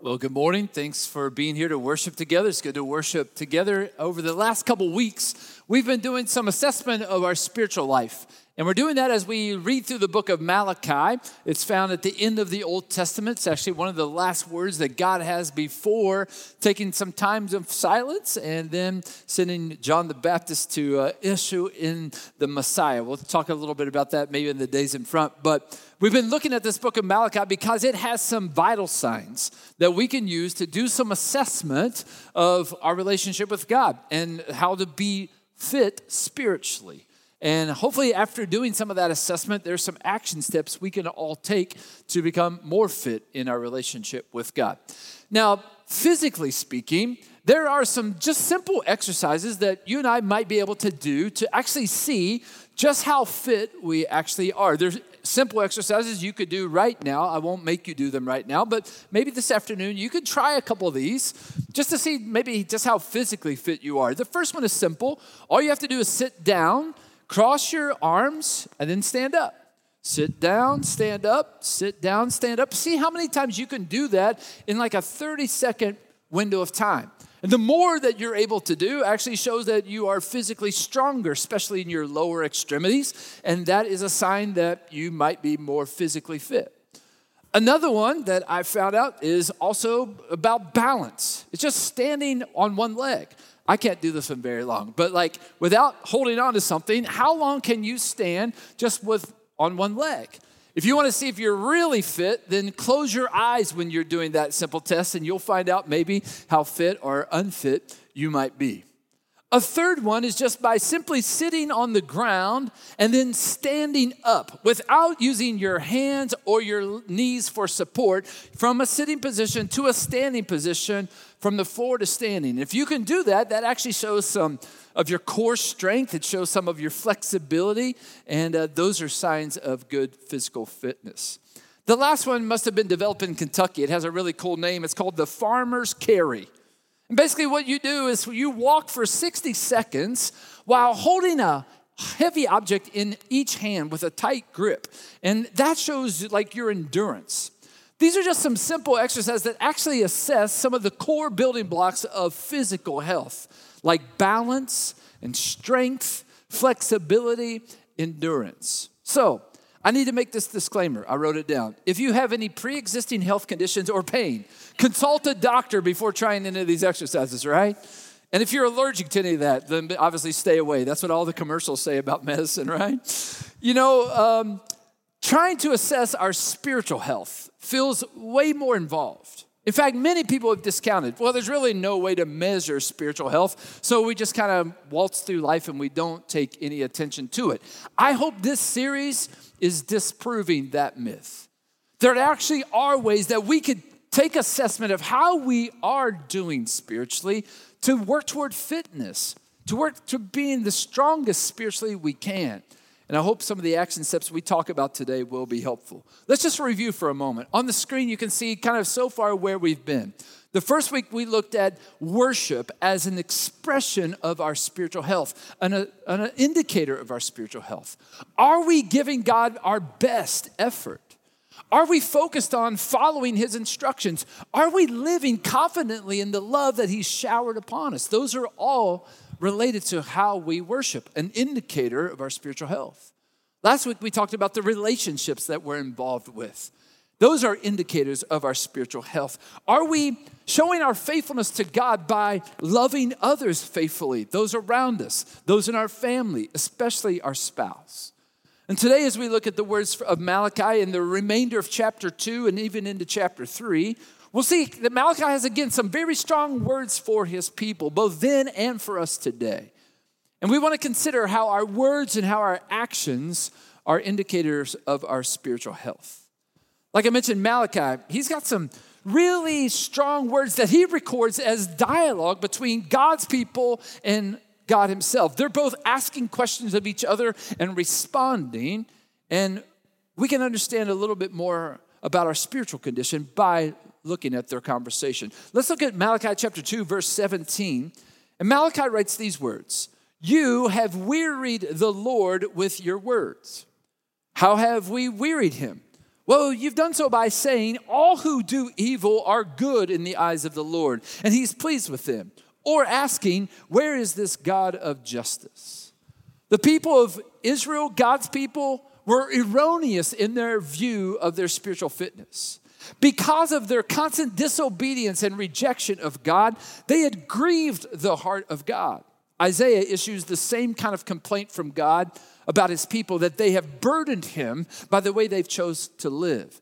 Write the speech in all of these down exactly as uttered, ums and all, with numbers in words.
Well, good morning. Thanks for being here to worship together. It's good to worship together. Over the last couple weeks, we've been doing some assessment of our spiritual life. And we're doing that as we read through the book of Malachi. It's found at the end of the Old Testament. It's actually one of the last words that God has before taking some times of silence and then sending John the Baptist to uh, issue in the Messiah. We'll talk a little bit about that maybe in the days in front. But we've been looking at this book of Malachi because it has some vital signs that we can use to do some assessment of our relationship with God and how to be fit spiritually. And hopefully after doing some of that assessment, there's some action steps we can all take to become more fit in our relationship with God. Now, physically speaking, there are some just simple exercises that you and I might be able to do to actually see just how fit we actually are. There's simple exercises you could do right now. I won't make you do them right now, but maybe this afternoon you could try a couple of these just to see maybe just how physically fit you are. The first one is simple. All you have to do is sit down, cross your arms, and then stand up. Sit down, stand up, sit down, stand up. See how many times you can do that in like a thirty-second window of time. And the more that you're able to do actually shows that you are physically stronger, especially in your lower extremities, and that is a sign that you might be more physically fit. Another one that I found out is also about balance. It's just standing on one leg. I can't do this one very long, but like without holding on to something, how long can you stand just with on one leg? If you want to see if you're really fit, then close your eyes when you're doing that simple test and you'll find out maybe how fit or unfit you might be. A third one is just by simply sitting on the ground and then standing up without using your hands or your knees for support from a sitting position to a standing position from the floor to standing. If you can do that, that actually shows some of your core strength. It shows some of your flexibility, and uh, those are signs of good physical fitness. The last one must have been developed in Kentucky. It has a really cool name. It's called the Farmer's Carry. And basically what you do is you walk for sixty seconds while holding a heavy object in each hand with a tight grip. And that shows like your endurance. These are just some simple exercises that actually assess some of the core building blocks of physical health, like balance and strength, flexibility, endurance. So, I need to make this disclaimer. I wrote it down. If you have any pre-existing health conditions or pain, consult a doctor before trying any of these exercises, right? And if you're allergic to any of that, then obviously stay away. That's what all the commercials say about medicine, right? You know, um, trying to assess our spiritual health feels way more involved. In fact, many people have discounted, well, there's really no way to measure spiritual health, so we just kind of waltz through life and we don't take any attention to it. I hope this series is disproving that myth. There actually are ways that we could take assessment of how we are doing spiritually to work toward fitness, to work to being the strongest spiritually we can. And I hope some of the action steps we talk about today will be helpful. Let's just review for a moment. On the screen, you can see kind of so far where we've been. The first week, we looked at worship as an expression of our spiritual health, an, an indicator of our spiritual health. Are we giving God our best effort? Are we focused on following his instructions? Are we living confidently in the love that he's showered upon us? Those are all related to how we worship, an indicator of our spiritual health. Last week, we talked about the relationships that we're involved with. Those are indicators of our spiritual health. Are we showing our faithfulness to God by loving others faithfully, those around us, those in our family, especially our spouse? And today, as we look at the words of Malachi in the remainder of chapter two and even into chapter three, we'll see that Malachi has, again, some very strong words for his people, both then and for us today. And we want to consider how our words and how our actions are indicators of our spiritual health. Like I mentioned, Malachi, he's got some really strong words that he records as dialogue between God's people and God himself. They're both asking questions of each other and responding, and we can understand a little bit more about our spiritual condition by looking at their conversation. Let's look at Malachi chapter two, verse seventeen. And Malachi writes these words, "You have wearied the Lord with your words." How have we wearied him? Well, you've done so by saying, all who do evil are good in the eyes of the Lord, and he's pleased with them. Or asking, where is this God of justice? The people of Israel, God's people, were erroneous in their view of their spiritual fitness. Because of their constant disobedience and rejection of God, they had grieved the heart of God. Isaiah issues the same kind of complaint from God about his people, that they have burdened him by the way they've chose to live.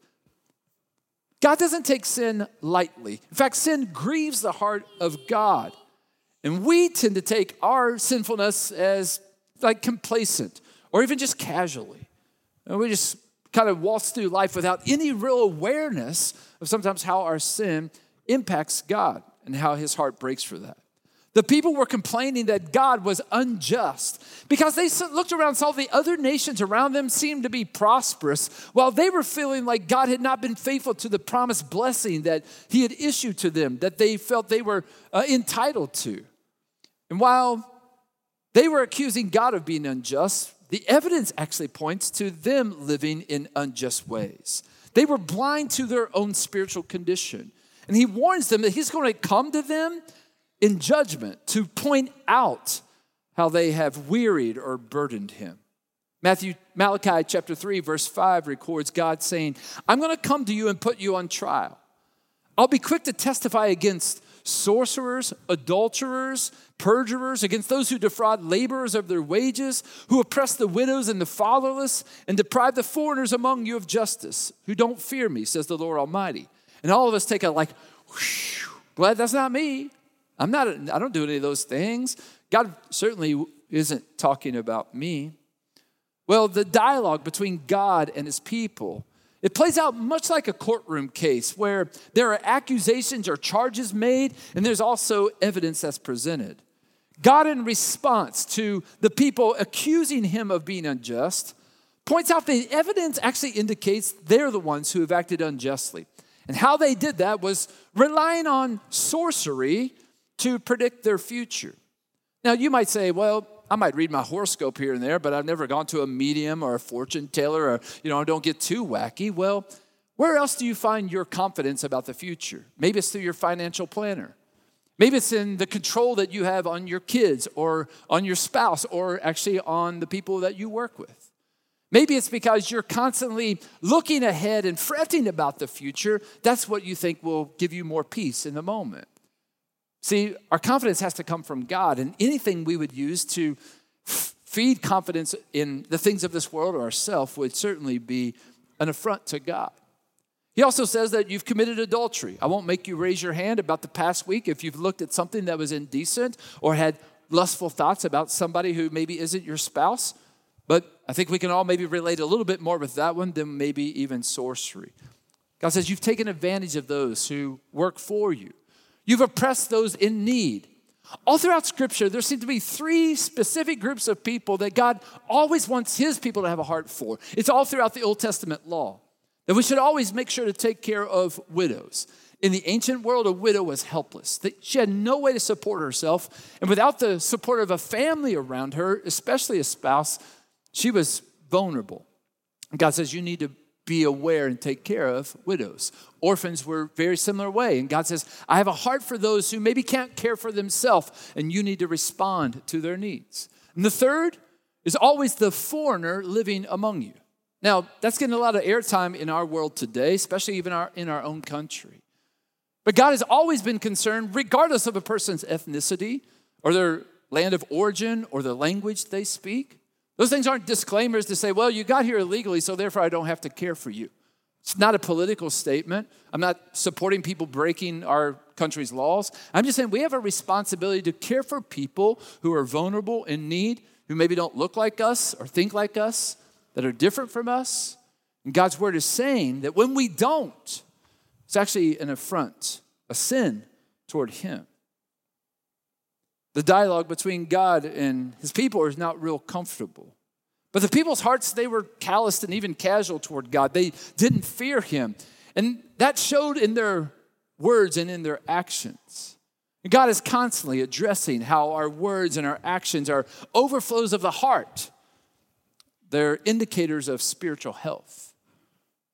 God doesn't take sin lightly. In fact, sin grieves the heart of God. And we tend to take our sinfulness as like complacent or even just casually. And we just kind of waltz through life without any real awareness of sometimes how our sin impacts God and how his heart breaks for that. The people were complaining that God was unjust because they looked around and saw the other nations around them seemed to be prosperous, while they were feeling like God had not been faithful to the promised blessing that he had issued to them, that they felt they were uh, entitled to. And while they were accusing God of being unjust, the evidence actually points to them living in unjust ways. They were blind to their own spiritual condition. And he warns them that he's going to come to them in judgment to point out how they have wearied or burdened him. Matthew, Malachi chapter three, verse five records God saying, I'm going to come to you and put you on trial. I'll be quick to testify against sorcerers, adulterers, perjurers, against those who defraud laborers of their wages, who oppress the widows and the fatherless, and deprive the foreigners among you of justice, who don't fear me, says the Lord Almighty. And all of us take a like, whoosh, glad that's not me. I'm not, I don't do any of those things. God certainly isn't talking about me. Well, the dialogue between God and his people, it plays out much like a courtroom case where there are accusations or charges made, and there's also evidence that's presented. God, in response to the people accusing him of being unjust, points out the evidence actually indicates they're the ones who have acted unjustly. And how they did that was relying on sorcery to predict their future. Now, you might say, well, I might read my horoscope here and there, but I've never gone to a medium or a fortune teller, or, you know, don't get too wacky. Well, where else do you find your confidence about the future? Maybe it's through your financial planner. Maybe it's in the control that you have on your kids or on your spouse or actually on the people that you work with. Maybe it's because you're constantly looking ahead and fretting about the future. That's what you think will give you more peace in the moment. See, our confidence has to come from God, and anything we would use to f- feed confidence in the things of this world or ourselves would certainly be an affront to God. He also says that you've committed adultery. I won't make you raise your hand about the past week if you've looked at something that was indecent or had lustful thoughts about somebody who maybe isn't your spouse, but I think we can all maybe relate a little bit more with that one than maybe even sorcery. God says you've taken advantage of those who work for you. You've oppressed those in need. All throughout Scripture, there seem to be three specific groups of people that God always wants his people to have a heart for. It's all throughout the Old Testament law, that we should always make sure to take care of widows. In the ancient world, a widow was helpless. She had no way to support herself, and without the support of a family around her, especially a spouse, she was vulnerable. And God says you need to be aware and take care of widows. Orphans were very similar way. And God says, I have a heart for those who maybe can't care for themselves, and you need to respond to their needs. And the third is always the foreigner living among you. Now, that's getting a lot of airtime in our world today, especially even our, in our own country. But God has always been concerned, regardless of a person's ethnicity or their land of origin or the language they speak. Those things aren't disclaimers to say, well, you got here illegally, so therefore I don't have to care for you. It's not a political statement. I'm not supporting people breaking our country's laws. I'm just saying we have a responsibility to care for people who are vulnerable, in need, who maybe don't look like us or think like us, that are different from us. And God's word is saying that when we don't, it's actually an affront, a sin toward him. The dialogue between God and his people is not real comfortable. But the people's hearts, they were calloused and even casual toward God. They didn't fear him. And that showed in their words and in their actions. And God is constantly addressing how our words and our actions are overflows of the heart. They're indicators of spiritual health.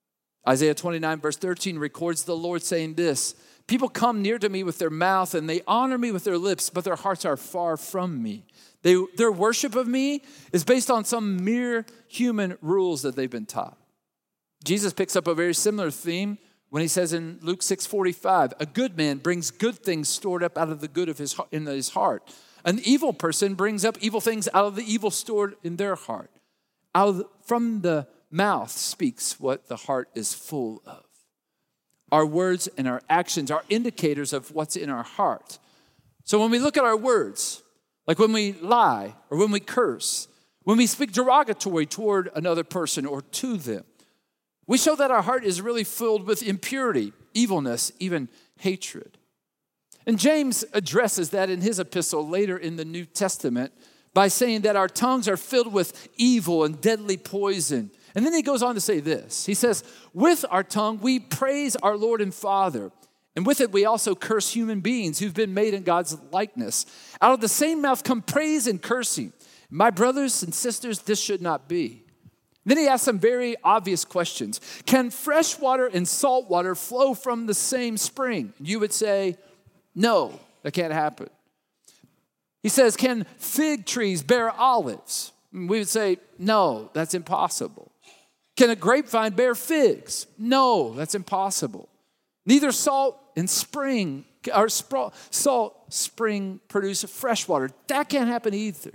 Isaiah twenty-nine, verse thirteen records the Lord saying this, people come near to me with their mouth and they honor me with their lips, but their hearts are far from me. They, their worship of me is based on some mere human rules that they've been taught. Jesus picks up a very similar theme when he says in Luke six forty-five, a good man brings good things stored up out of the good of his in his heart. An evil person brings up evil things out of the evil stored in their heart. Out of the, from the mouth speaks what the heart is full of. Our words and our actions are indicators of what's in our heart. So when we look at our words, like when we lie or when we curse, when we speak derogatory toward another person or to them, we show that our heart is really filled with impurity, evilness, even hatred. And James addresses that in his epistle later in the New Testament by saying that our tongues are filled with evil and deadly poison. And then he goes on to say this. He says, with our tongue we praise our Lord and Father, and with it we also curse human beings who've been made in God's likeness. Out of the same mouth come praise and cursing. My brothers and sisters, this should not be. Then he asks some very obvious questions. Can fresh water and salt water flow from the same spring? You would say, no, that can't happen. He says, can fig trees bear olives? We would say, no, that's impossible. Can a grapevine bear figs? No, that's impossible. Neither salt and spring or salt spring produce fresh water. That can't happen either.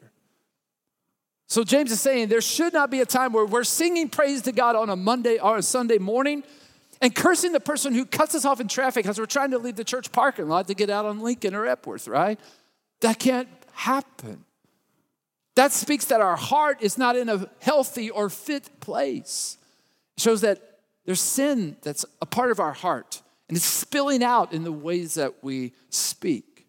So James is saying there should not be a time where we're singing praise to God on a Monday or a Sunday morning and cursing the person who cuts us off in traffic as we're trying to leave the church parking lot to get out on Lincoln or Epworth, right? That can't happen. That speaks that our heart is not in a healthy or fit place. It shows that there's sin that's a part of our heart, and it's spilling out in the ways that we speak.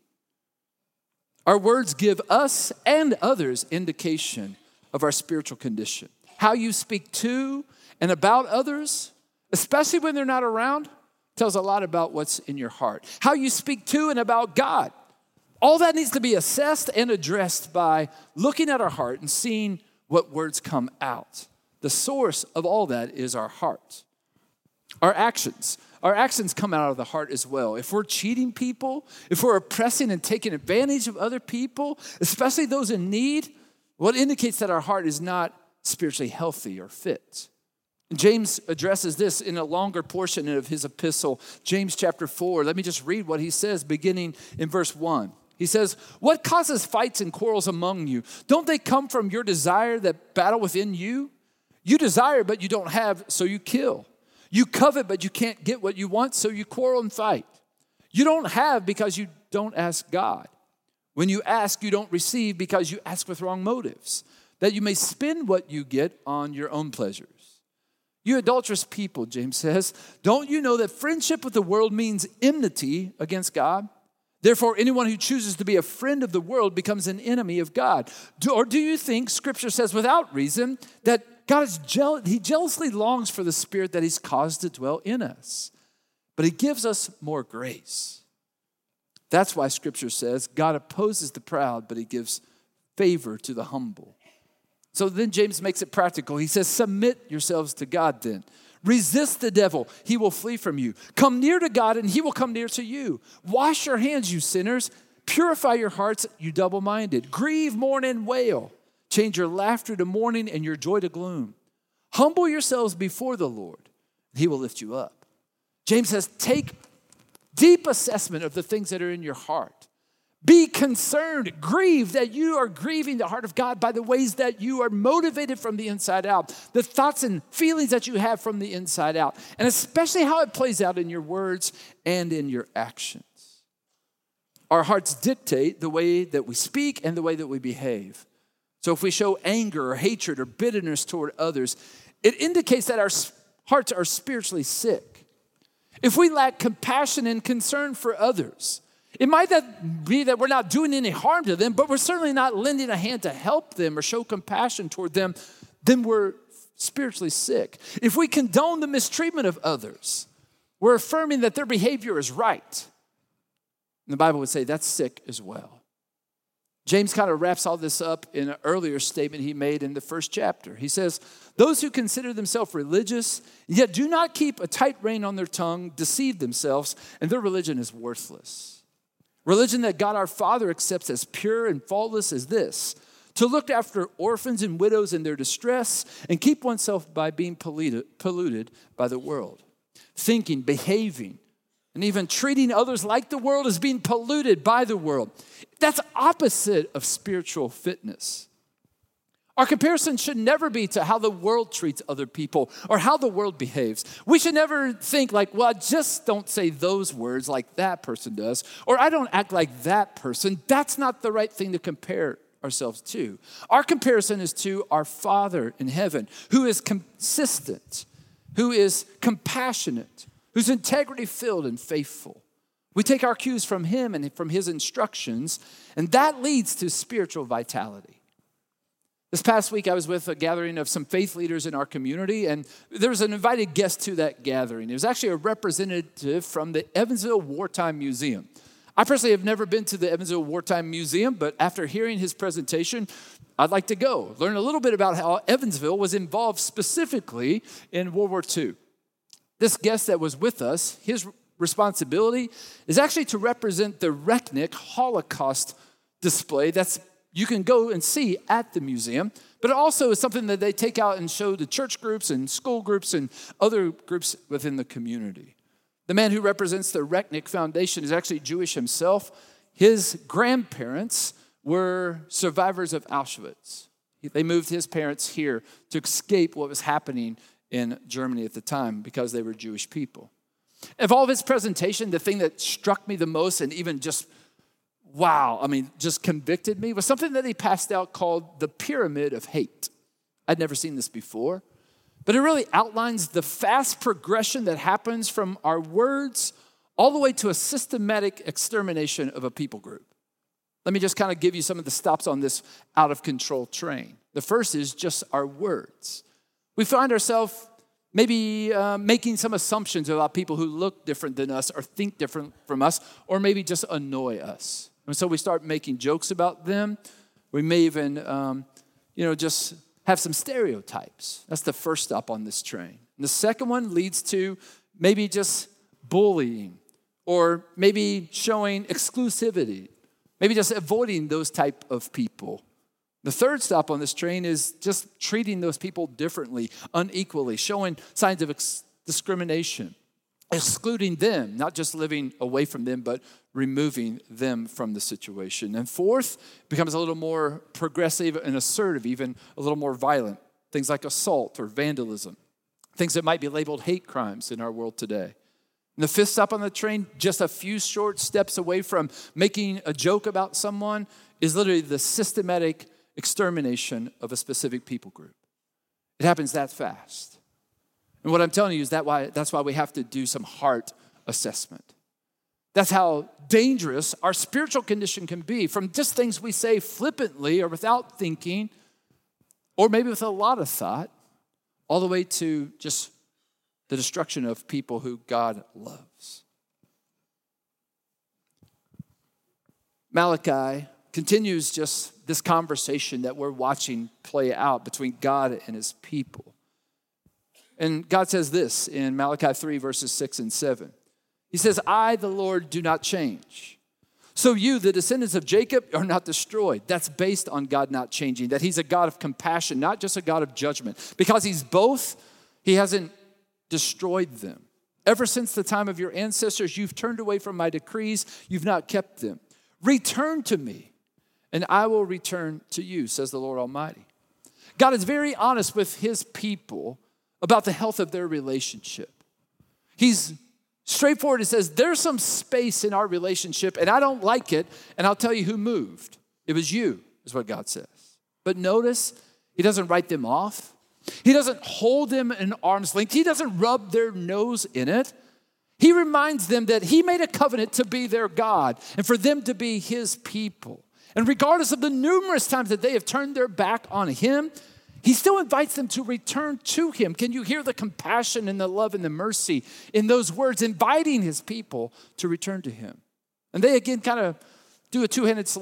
Our words give us and others indication of our spiritual condition. How you speak to and about others, especially when they're not around, tells a lot about what's in your heart. How you speak to and about God, all that needs to be assessed and addressed by looking at our heart and seeing what words come out. The source of all that is our heart. Our actions. Our actions come out of the heart as well. If we're cheating people, if we're oppressing and taking advantage of other people, especially those in need, what indicates that our heart is not spiritually healthy or fit. And James addresses this in a longer portion of his epistle, James chapter four. Let me just read what he says beginning in verse one. He says, what causes fights and quarrels among you? Don't they come from your desire that battle within you? You desire, but you don't have, so you kill. You covet, but you can't get what you want, so you quarrel and fight. You don't have because you don't ask God. When you ask, you don't receive because you ask with wrong motives, that you may spend what you get on your own pleasures. You adulterous people, James says, don't you know that friendship with the world means enmity against God? Therefore, anyone who chooses to be a friend of the world becomes an enemy of God. Do, or do you think Scripture says without reason that God is jealous, he jealously longs for the Spirit that he's caused to dwell in us, but he gives us more grace. That's why Scripture says God opposes the proud, but he gives favor to the humble. So then James makes it practical. He says, submit yourselves to God then. Resist the devil, he will flee from you. Come near to God and he will come near to you. Wash your hands, you sinners. Purify your hearts, you double-minded. Grieve, mourn, and wail. Change your laughter to mourning and your joy to gloom. Humble yourselves before the Lord, and he will lift you up. James says, take deep assessment of the things that are in your heart. Be concerned, grieve that you are grieving the heart of God by the ways that you are motivated from the inside out, the thoughts and feelings that you have from the inside out, and especially how it plays out in your words and in your actions. Our hearts dictate the way that we speak and the way that we behave. So if we show anger or hatred or bitterness toward others, it indicates that our hearts are spiritually sick. If we lack compassion and concern for others, it might not be that we're not doing any harm to them, but we're certainly not lending a hand to help them or show compassion toward them, then we're spiritually sick. If we condone the mistreatment of others, we're affirming that their behavior is right. And the Bible would say that's sick as well. James kind of wraps all this up in an earlier statement he made in the first chapter. He says, those who consider themselves religious, yet do not keep a tight rein on their tongue, deceive themselves, and their religion is worthless. Religion that God our Father accepts as pure and faultless is this, to look after orphans and widows in their distress and keep oneself by being polluted, polluted by the world. Thinking, behaving, and even treating others like the world is being polluted by the world. That's opposite of spiritual fitness. Our comparison should never be to how the world treats other people or how the world behaves. We should never think like, well, I just don't say those words like that person does, or I don't act like that person. That's not the right thing to compare ourselves to. Our comparison is to our Father in heaven, who is consistent, who is compassionate, whose integrity filled and faithful. We take our cues from him and from his instructions, and that leads to spiritual vitality. This past week, I was with a gathering of some faith leaders in our community, and there was an invited guest to that gathering. It was actually a representative from the Evansville Wartime Museum. I personally have never been to the Evansville Wartime Museum, but after hearing his presentation, I'd like to go, learn a little bit about how Evansville was involved specifically in World War Two. This guest that was with us, his responsibility is actually to represent the Recknick Holocaust display that's you can go and see at the museum, but it also is something that they take out and show to church groups and school groups and other groups within the community. The man who represents the Recknick Foundation is actually Jewish himself. His grandparents were survivors of Auschwitz. They moved his parents here to escape what was happening in Germany at the time because they were Jewish people. Of all of his presentation, the thing that struck me the most and even just wow, I mean, just convicted me was something that he passed out called the Pyramid of Hate. I'd never seen this before, but it really outlines the fast progression that happens from our words all the way to a systematic extermination of a people group. Let me just kind of give you some of the stops on this out of control train. The first is just our words. We find ourselves maybe uh, making some assumptions about people who look different than us or think different from us or maybe just annoy us. And so we start making jokes about them. We may even, um, you know, just have some stereotypes. That's the first stop on this train. And the second one leads to maybe just bullying or maybe showing exclusivity, maybe just avoiding those type of people. The third stop on this train is just treating those people differently, unequally, showing signs of ex- discrimination, excluding them, not just living away from them, but removing them from the situation. And fourth, becomes a little more progressive and assertive, even a little more violent. Things like assault or vandalism, things that might be labeled hate crimes in our world today. And the fifth stop on the train, just a few short steps away from making a joke about someone, is literally the systematic extermination of a specific people group. It happens that fast. And what I'm telling you is that why that's why we have to do some heart assessment. That's how dangerous our spiritual condition can be from just things we say flippantly or without thinking, or maybe with a lot of thought, all the way to just the destruction of people who God loves. Malachi continues just this conversation that we're watching play out between God and his people. And God says this in Malachi three, verses six and seven. He says, I, the Lord, do not change. So you, the descendants of Jacob, are not destroyed. That's based on God not changing, that he's a God of compassion, not just a God of judgment. Because he's both, he hasn't destroyed them. Ever since the time of your ancestors, you've turned away from my decrees. You've not kept them. Return to me, and I will return to you, says the Lord Almighty. God is very honest with his people about the health of their relationship. He's straightforward. He says, there's some space in our relationship, and I don't like it, and I'll tell you who moved. It was you, is what God says. But notice, he doesn't write them off. He doesn't hold them in arm's length. He doesn't rub their nose in it. He reminds them that he made a covenant to be their God and for them to be his people. And regardless of the numerous times that they have turned their back on him, he still invites them to return to him. Can you hear the compassion and the love and the mercy in those words, inviting his people to return to him? And they again kind of do a two-handed salute.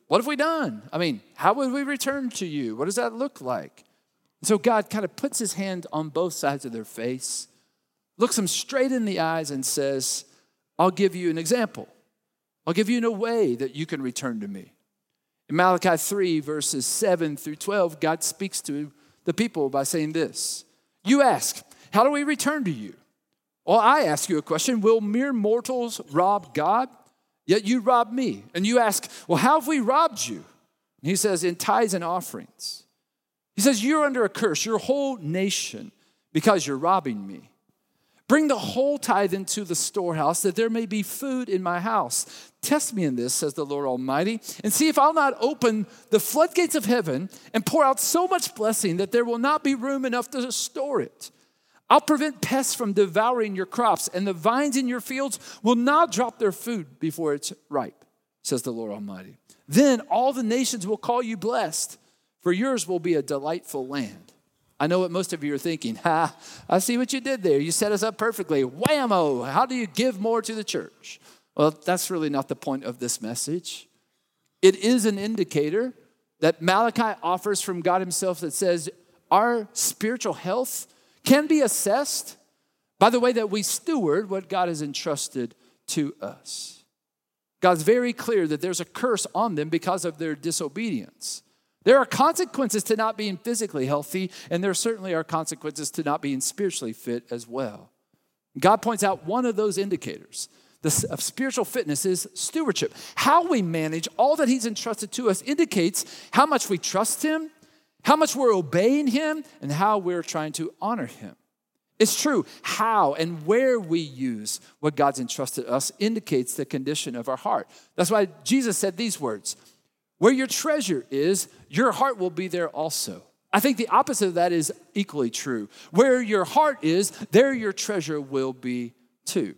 What have we done? I mean, how would we return to you? What does that look like? And so God kind of puts his hand on both sides of their face, looks them straight in the eyes and says, I'll give you an example. I'll give you a way that you can return to me. In Malachi three, verses seven through twelve, God speaks to the people by saying this. You ask, how do we return to you? Well, I ask you a question. Will mere mortals rob God? Yet you rob me. And you ask, well, how have we robbed you? And he says, in tithes and offerings. He says, you're under a curse, your whole nation, because you're robbing me. Bring the whole tithe into the storehouse, that there may be food in my house. Test me in this, says the Lord Almighty, and see if I'll not open the floodgates of heaven and pour out so much blessing that there will not be room enough to store it. I'll prevent pests from devouring your crops, and the vines in your fields will not drop their food before it's ripe, says the Lord Almighty. Then all the nations will call you blessed, for yours will be a delightful land. I know what most of you are thinking. Ha, I see what you did there. You set us up perfectly. Whammo, how do you give more to the church? Well, that's really not the point of this message. It is an indicator that Malachi offers from God himself that says our spiritual health can be assessed by the way that we steward what God has entrusted to us. God's very clear that there's a curse on them because of their disobedience. There are consequences to not being physically healthy, and there certainly are consequences to not being spiritually fit as well. God points out one of those indicators of spiritual fitness is stewardship. How we manage all that he's entrusted to us indicates how much we trust him, how much we're obeying him, and how we're trying to honor him. It's true, how and where we use what God's entrusted us indicates the condition of our heart. That's why Jesus said these words, where your treasure is, your heart will be there also. I think the opposite of that is equally true. Where your heart is, there your treasure will be too.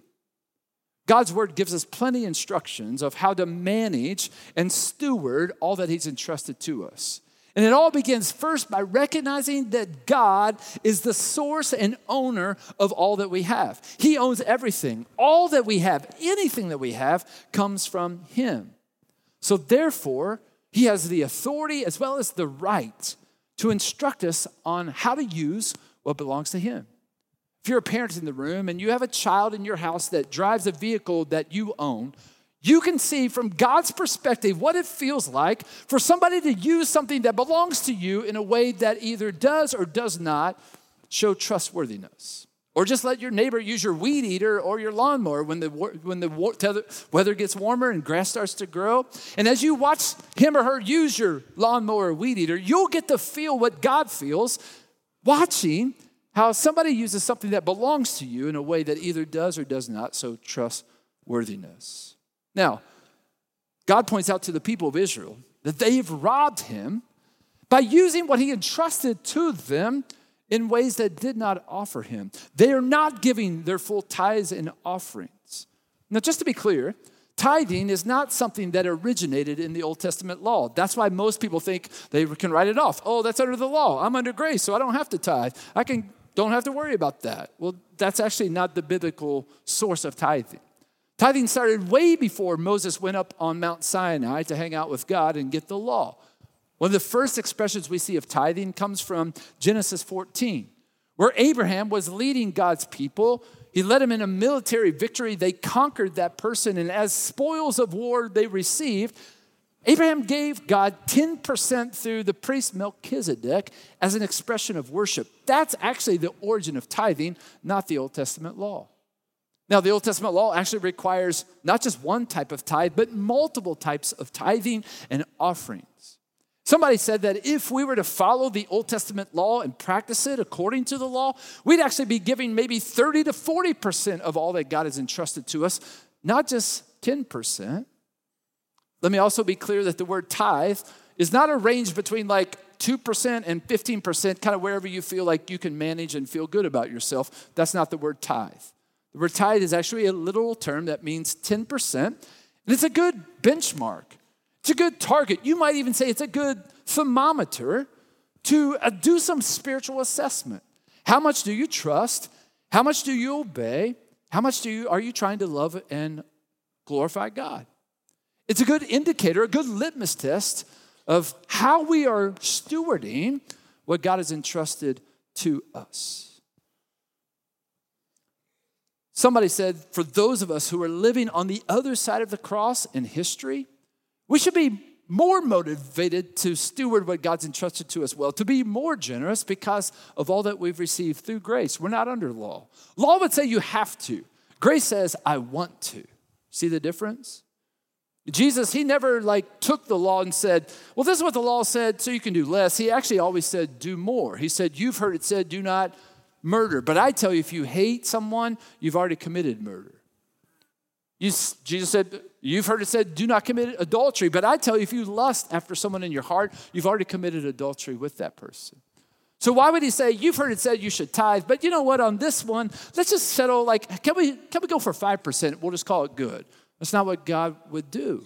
God's word gives us plenty of instructions of how to manage and steward all that he's entrusted to us. And it all begins first by recognizing that God is the source and owner of all that we have. He owns everything. All that we have, anything that we have, comes from him. So therefore, he has the authority as well as the right to instruct us on how to use what belongs to him. If you're a parent in the room and you have a child in your house that drives a vehicle that you own, you can see from God's perspective what it feels like for somebody to use something that belongs to you in a way that either does or does not show trustworthiness. Or just let your neighbor use your weed eater or your lawnmower when the, when the weather gets warmer and grass starts to grow. And as you watch him or her use your lawnmower or weed eater, you'll get to feel what God feels watching how somebody uses something that belongs to you in a way that either does or does not show trustworthiness. Now, God points out to the people of Israel that they've robbed him by using what he entrusted to them in ways that did not offer him. They are not giving their full tithes and offerings. Now, just to be clear, tithing is not something that originated in the Old Testament law. That's why most people think they can write it off. Oh, that's under the law. I'm under grace, so I don't have to tithe. I can don't have to worry about that. Well, that's actually not the biblical source of tithing. Tithing started way before Moses went up on Mount Sinai to hang out with God and get the law. One of the first expressions we see of tithing comes from Genesis fourteen, where Abraham was leading God's people. He led them in a military victory. They conquered that person, and as spoils of war they received, Abraham gave God ten percent through the priest Melchizedek as an expression of worship. That's actually the origin of tithing, not the Old Testament law. Now, the Old Testament law actually requires not just one type of tithe, but multiple types of tithing and offerings. Somebody said that if we were to follow the Old Testament law and practice it according to the law, we'd actually be giving maybe thirty to forty percent of all that God has entrusted to us, not just ten percent. Let me also be clear that the word tithe is not a range between like two percent and fifteen percent, kind of wherever you feel like you can manage and feel good about yourself. That's not the word tithe. The word tithe is actually a literal term that means ten percent, and it's a good benchmark. It's a good target. You might even say it's a good thermometer to uh, do some spiritual assessment. How much do you trust? How much do you obey? How much do you are you trying to love and glorify God? It's a good indicator, a good litmus test of how we are stewarding what God has entrusted to us. Somebody said, for those of us who are living on the other side of the cross in history, we should be more motivated to steward what God's entrusted to us well, to be more generous because of all that we've received through grace. We're not under law. Law would say you have to. Grace says, I want to. See the difference? Jesus, he never like took the law and said, well, this is what the law said, so you can do less. He actually always said, do more. He said, you've heard it said, do not murder. But I tell you, if you hate someone, you've already committed murder. You, Jesus said, you've heard it said, do not commit adultery. But I tell you, if you lust after someone in your heart, you've already committed adultery with that person. So why would he say, you've heard it said you should tithe, but you know what, on this one, let's just settle, like, can we, can we go for five percent? We'll just call it good. That's not what God would do.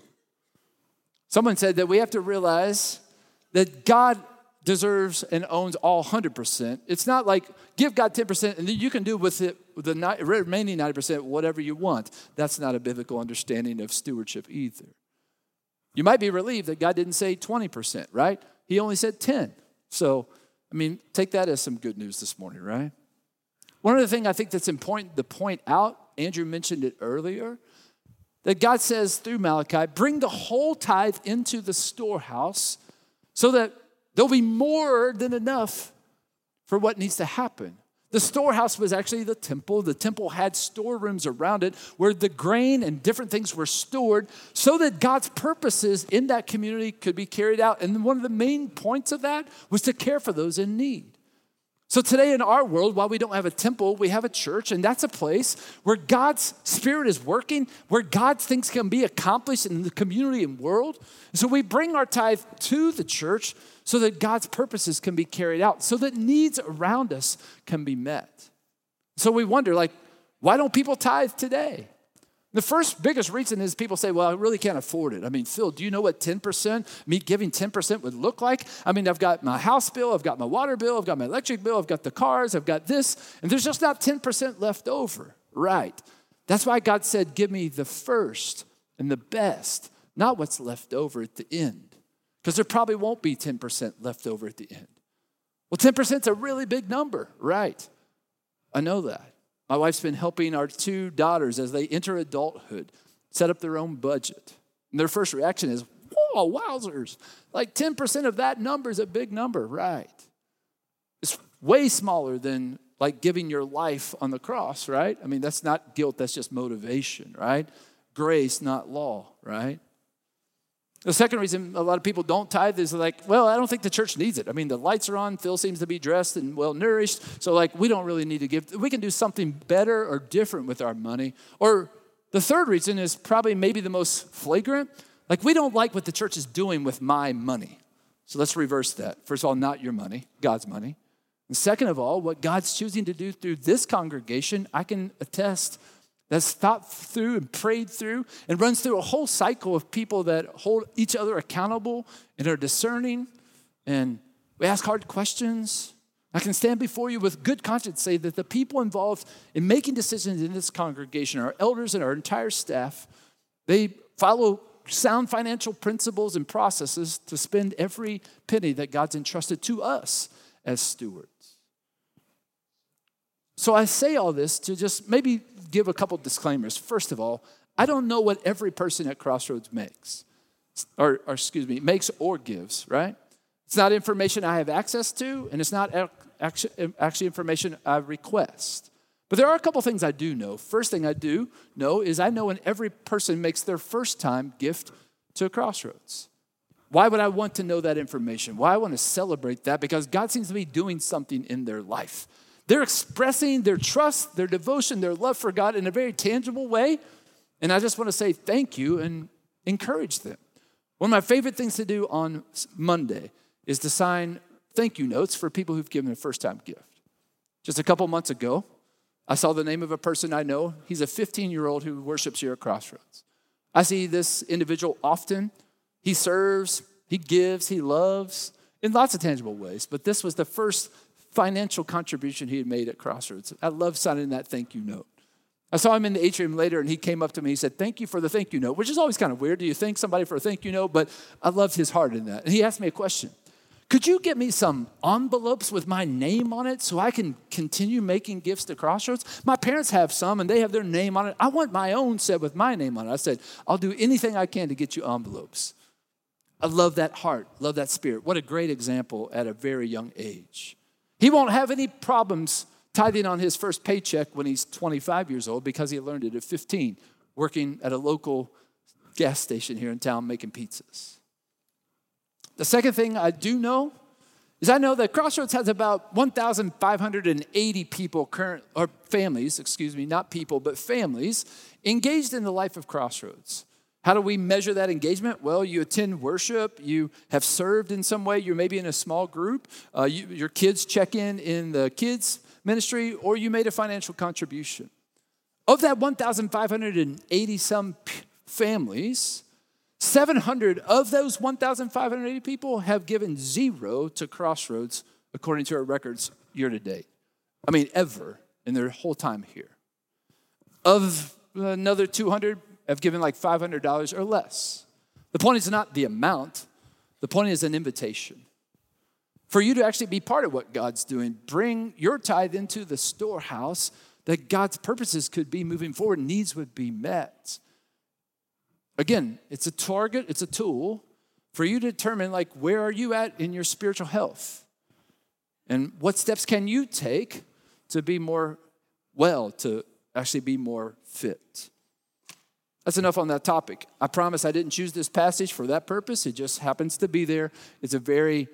Someone said that we have to realize that God deserves and owns all one hundred percent. It's not like give God ten percent and then you can do with it with the remaining ninety percent whatever you want. That's not a biblical understanding of stewardship either. You might be relieved that God didn't say twenty percent, right? He only said ten. So, I mean, take that as some good news this morning, right? One other thing I think that's important to point out, Andrew mentioned it earlier, that God says through Malachi, bring the whole tithe into the storehouse so that there'll be more than enough for what needs to happen. The storehouse was actually the temple. The temple had storerooms around it where the grain and different things were stored so that God's purposes in that community could be carried out. And one of the main points of that was to care for those in need. So today in our world, while we don't have a temple, we have a church, and that's a place where God's Spirit is working, where God's things can be accomplished in the community and world. And so we bring our tithe to the church so that God's purposes can be carried out, so that needs around us can be met. So we wonder, like, why don't people tithe today? The first biggest reason is people say, well, I really can't afford it. I mean, Phil, do you know what ten percent, me giving ten percent would look like? I mean, I've got my house bill, I've got my water bill, I've got my electric bill, I've got the cars, I've got this, and there's just not ten percent left over. Right. That's why God said, give me the first and the best, not what's left over at the end. Because there probably won't be ten percent left over at the end. Well, ten percent is a really big number, right? I know that. My wife's been helping our two daughters as they enter adulthood set up their own budget. And their first reaction is, whoa, wowzers. Like ten percent of that number is a big number, right? It's way smaller than like giving your life on the cross, right? I mean, that's not guilt, that's just motivation, right? Grace, not law, right? The second reason a lot of people don't tithe is like, well, I don't think the church needs it. I mean, the lights are on, Phil seems to be dressed and well-nourished, so like we don't really need to give. We can do something better or different with our money. Or the third reason is probably maybe the most flagrant. Like we don't like what the church is doing with my money. So let's reverse that. First of all, not your money, God's money. And second of all, what God's choosing to do through this congregation, I can attest that's thought through and prayed through and runs through a whole cycle of people that hold each other accountable and are discerning. And we ask hard questions. I can stand before you with good conscience say that the people involved in making decisions in this congregation, our elders and our entire staff, they follow sound financial principles and processes to spend every penny that God's entrusted to us as stewards. So I say all this to just maybe give a couple disclaimers. First of all, I don't know what every person at Crossroads makes, or, or excuse me, makes or gives, right? It's not information I have access to, and it's not actually, actually information I request. But there are a couple things I do know. First thing I do know is I know when every person makes their first time gift to a Crossroads. Why would I want to know that information? Why I want to celebrate that? Because God seems to be doing something in their life. They're expressing their trust, their devotion, their love for God in a very tangible way. And I just want to say thank you and encourage them. One of my favorite things to do on Monday is to sign thank you notes for people who've given a first-time gift. Just a couple months ago, I saw the name of a person I know. He's a fifteen-year-old who worships here at Crossroads. I see this individual often. He serves, he gives, he loves in lots of tangible ways. But this was the first financial contribution he had made at Crossroads. I love signing that thank you note. I saw him in the atrium later, and he came up to me. He said, thank you for the thank you note, which is always kind of weird. Do you thank somebody for a thank you note? But I loved his heart in that. And he asked me a question. Could you get me some envelopes with my name on it so I can continue making gifts to Crossroads? My parents have some, and they have their name on it. I want my own set with my name on it. I said, I'll do anything I can to get you envelopes. I love that heart, love that spirit. What a great example at a very young age. He won't have any problems tithing on his first paycheck when he's twenty-five years old because he learned it at fifteen, working at a local gas station here in town making pizzas. The second thing I do know is I know that Crossroads has about one thousand five hundred eighty people, current or families, excuse me, not people, but families engaged in the life of Crossroads. How do we measure that engagement? Well, you attend worship, you have served in some way, you're maybe in a small group, uh, you, your kids check in in the kids ministry, or you made a financial contribution. Of that one thousand five hundred eighty some p- families, seven hundred of those one thousand five hundred eighty people have given zero to Crossroads according to our records year to date. I mean, ever in their whole time here. Of another two hundred have given like five hundred dollars or less. The point is not the amount. The point is an invitation. For you to actually be part of what God's doing, bring your tithe into the storehouse that God's purposes could be moving forward, needs would be met. Again, it's a target, it's a tool for you to determine, like, where are you at in your spiritual health? And what steps can you take to be more well, to actually be more fit? That's enough on that topic. I promise I didn't choose this passage for that purpose. It just happens to be there. It's a very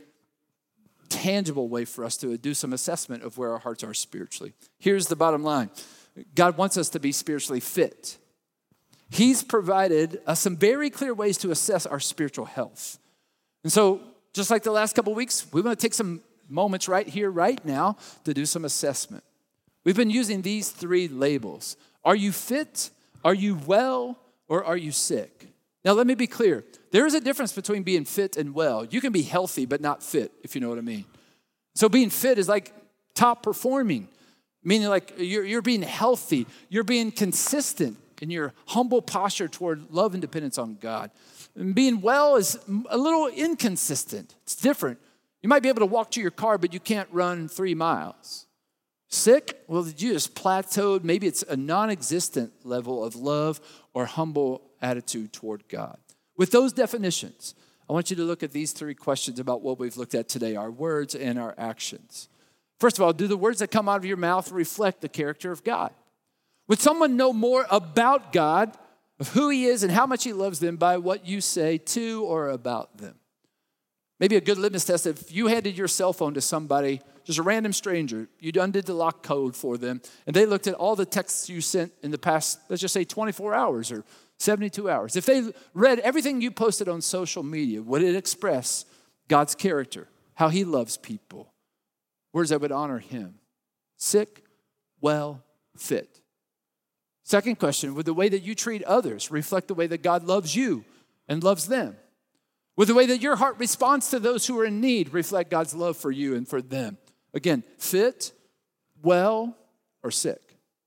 tangible way for us to do some assessment of where our hearts are spiritually. Here's the bottom line. God wants us to be spiritually fit. He's provided us some very clear ways to assess our spiritual health. And so, just like the last couple of weeks, we want to take some moments right here, right now, to do some assessment. We've been using these three labels. Are you fit? Are you well? Or are you sick? Now, let me be clear. There is a difference between being fit and well. You can be healthy but not fit, if you know what I mean. So being fit is like top performing, meaning like you're, you're being healthy. You're being consistent in your humble posture toward love and dependence on God. And being well is a little inconsistent. It's different. You might be able to walk to your car, but you can't run three miles. Sick? Well, you just plateaued. Maybe it's a non-existent level of love or humble attitude toward God. With those definitions, I want you to look at these three questions about what we've looked at today, our words and our actions. First of all, do the words that come out of your mouth reflect the character of God? Would someone know more about God, of who he is and how much he loves them by what you say to or about them? Maybe a good litmus test, if you handed your cell phone to somebody, just a random stranger, you undid the lock code for them, and they looked at all the texts you sent in the past, let's just say twenty-four hours or seventy-two hours. If they read everything you posted on social media, would it express God's character, how he loves people, words that would honor him? Sick, well, fit. Second question, would the way that you treat others reflect the way that God loves you and loves them? Would the way that your heart responds to those who are in need reflect God's love for you and for them? Again, fit, well, or sick?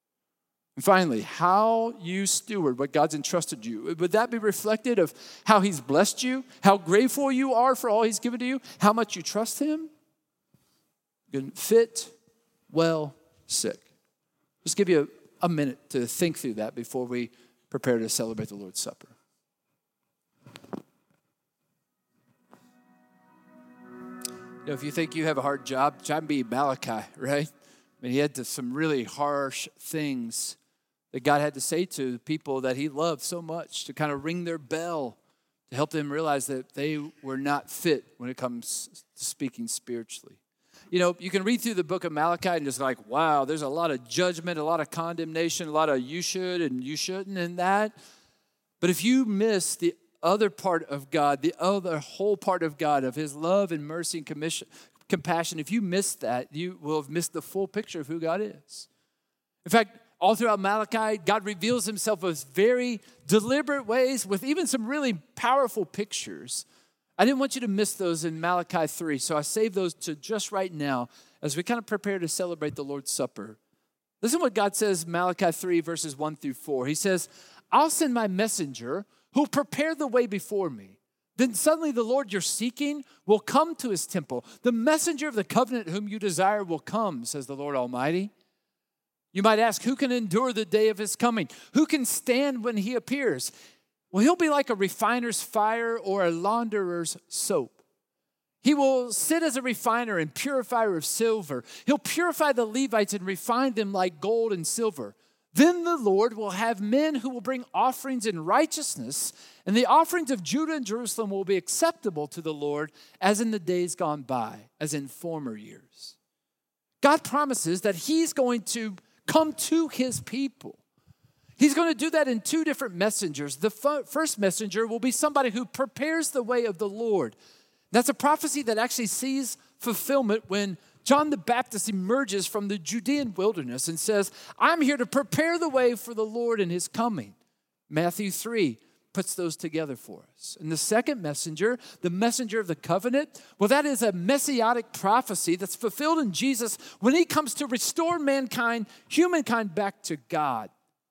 And finally, how you steward what God's entrusted you. Would that be reflected of how he's blessed you, how grateful you are for all he's given to you, how much you trust him? Good. Fit, well, sick. Just give you a, a minute to think through that before we prepare to celebrate the Lord's Supper. You know, if you think you have a hard job, try and be Malachi, right? I mean, he had to, some really harsh things that God had to say to people that he loved so much to kind of ring their bell, to help them realize that they were not fit when it comes to speaking spiritually. You know, you can read through the book of Malachi and just like, wow, there's a lot of judgment, a lot of condemnation, a lot of you should and you shouldn't and that. But if you miss the other part of God, the other whole part of God, of his love and mercy and commission, compassion, if you miss that, you will have missed the full picture of who God is. In fact, all throughout Malachi, God reveals himself in very deliberate ways with even some really powerful pictures. I didn't want you to miss those in Malachi three, so I saved those to just right now as we kind of prepare to celebrate the Lord's Supper. Listen to what God says, Malachi three, verses one through four. He says, I'll send my messenger who'll prepare the way before me. Then suddenly the Lord you're seeking will come to his temple. The messenger of the covenant whom you desire will come, says the Lord Almighty. You might ask, who can endure the day of his coming? Who can stand when he appears? Well, he'll be like a refiner's fire or a launderer's soap. He will sit as a refiner and purifier of silver. He'll purify the Levites and refine them like gold and silver. Then the Lord will have men who will bring offerings in righteousness, and the offerings of Judah and Jerusalem will be acceptable to the Lord as in the days gone by, as in former years. God promises that he's going to come to his people. He's going to do that in two different messengers. The first messenger will be somebody who prepares the way of the Lord. That's a prophecy that actually sees fulfillment when John the Baptist emerges from the Judean wilderness and says, I'm here to prepare the way for the Lord in his coming. Matthew three puts those together for us. And the second messenger, the messenger of the covenant, well, that is a messianic prophecy that's fulfilled in Jesus when he comes to restore mankind, humankind back to God.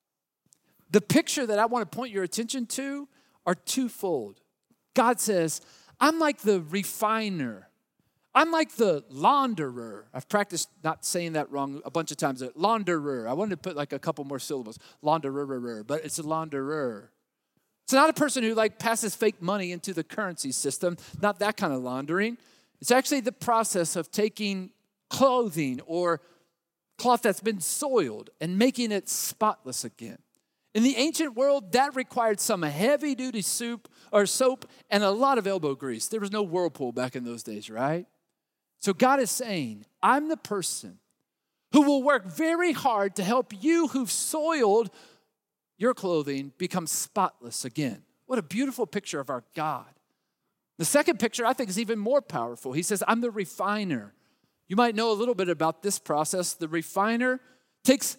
The picture that I want to point your attention to are twofold. God says, I'm like the refiner. I'm like the launderer. I've practiced not saying that wrong a bunch of times. Launderer. I wanted to put like a couple more syllables. Launderer, but it's a launderer. It's not a person who like passes fake money into the currency system. Not that kind of laundering. It's actually the process of taking clothing or cloth that's been soiled and making it spotless again. In the ancient world, that required some heavy-duty soup or soap and a lot of elbow grease. There was no Whirlpool back in those days, right? So God is saying, I'm the person who will work very hard to help you who've soiled your clothing become spotless again. What a beautiful picture of our God. The second picture I think is even more powerful. He says, I'm the refiner. You might know a little bit about this process. The refiner takes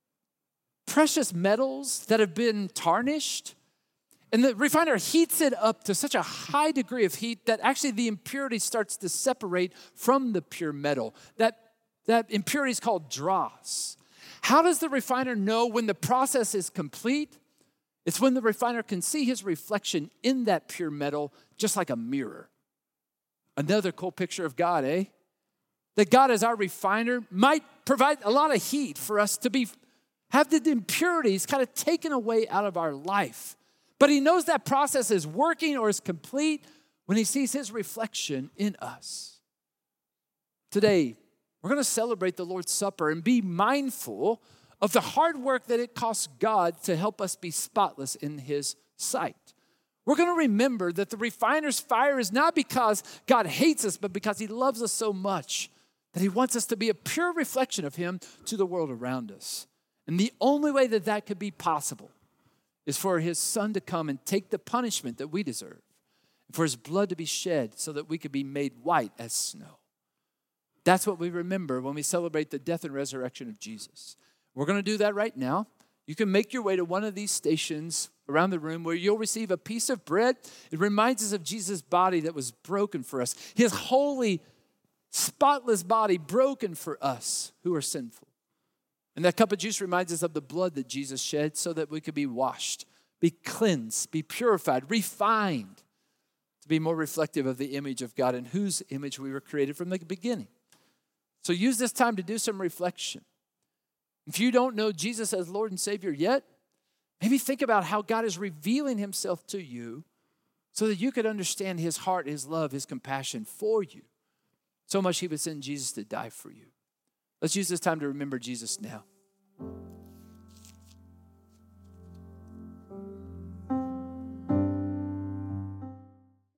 precious metals that have been tarnished, and the refiner heats it up to such a high degree of heat that actually the impurity starts to separate from the pure metal. That, that impurity is called dross. How does the refiner know when the process is complete? It's when the refiner can see his reflection in that pure metal, just like a mirror. Another cool picture of God, eh? That God as our refiner might provide a lot of heat for us to be have the impurities kind of taken away out of our life. But he knows that process is working or is complete when he sees his reflection in us. Today, we're going to celebrate the Lord's Supper and be mindful of the hard work that it costs God to help us be spotless in his sight. We're going to remember that the refiner's fire is not because God hates us, but because he loves us so much that he wants us to be a pure reflection of him to the world around us. And the only way that that could be possible is for his son to come and take the punishment that we deserve, and for his blood to be shed so that we could be made white as snow. That's what we remember when we celebrate the death and resurrection of Jesus. We're going to do that right now. You can make your way to one of these stations around the room where you'll receive a piece of bread. It reminds us of Jesus' body that was broken for us, his holy, spotless body broken for us who are sinful. And that cup of juice reminds us of the blood that Jesus shed so that we could be washed, be cleansed, be purified, refined, to be more reflective of the image of God in whose image we were created from the beginning. So use this time to do some reflection. If you don't know Jesus as Lord and Savior yet, maybe think about how God is revealing himself to you so that you could understand his heart, his love, his compassion for you. So much he would send Jesus to die for you. Let's use this time to remember Jesus now.